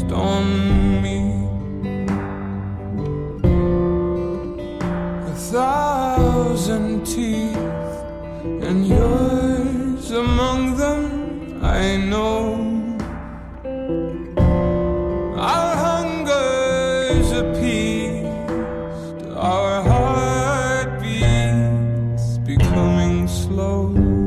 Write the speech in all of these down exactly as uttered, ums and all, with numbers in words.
waste on me. A thousand teeth, and yours among them, I know. Our hunger's appeased, our heartbeats becoming slow.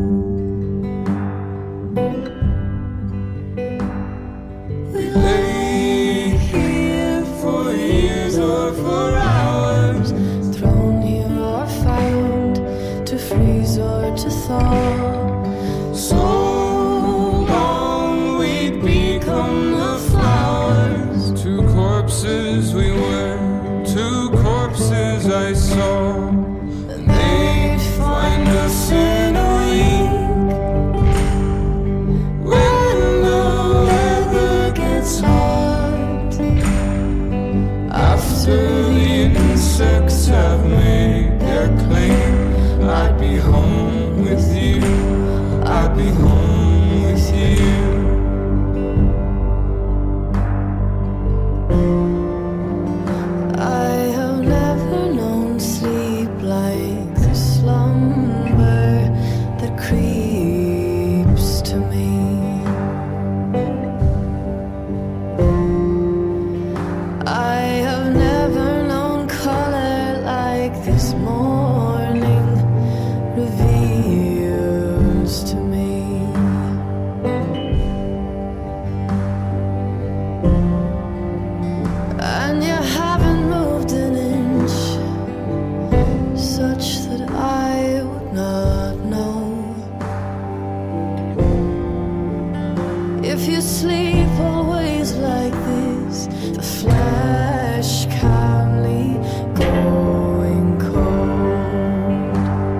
We lay here for years or for hours, thrown here or found, to freeze or to thaw. So long we'd become the flowers. Two corpses we were, two corpses I saw. And they'd find us in a week, when the weather gets hot. After the insects have made their claim, I'd be home with you, I'd be home with you. I have never known sleep like the slumber that creeps to me. I have never known color like this morning reveals to me. And you haven't moved an inch, such that I would not know. If you sleep always like this, the flesh calmly going cold.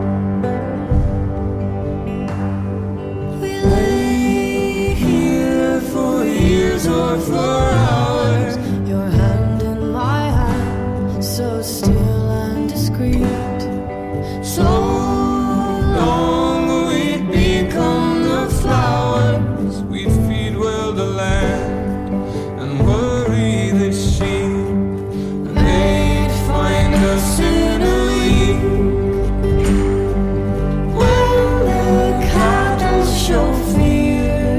We lay here for years or for hours, your hand in my hand, so still and discreet. So long we'd become the flowers, we'd feed well the land and worry the sheep. And they'd find us in a week, when the cattle show fear.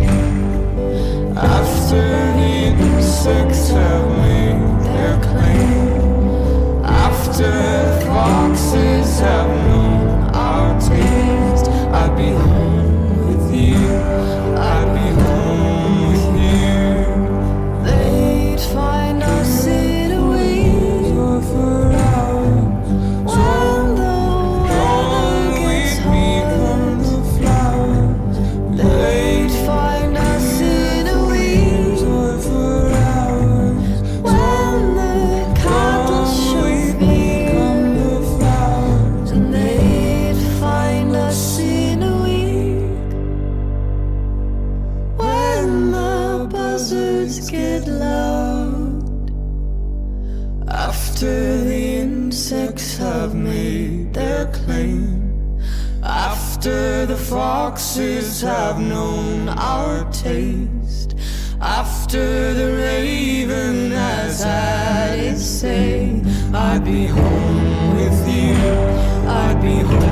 After the insects have made their claim, after foxes have known our taste, I'd be home with you, I'd be home with you. They'd find us in a week, Or for hours, when the long weather we'd gets become hot. the flowers. They'd find us in a week, Or for hours, when the cattle long show we'd fear. become the flowers. And they'd find us in a week, when the buzzards get loud. After the insects have made their claim, after the foxes have known our taste, after the raven has had its say, I'd be home with you, I'd be home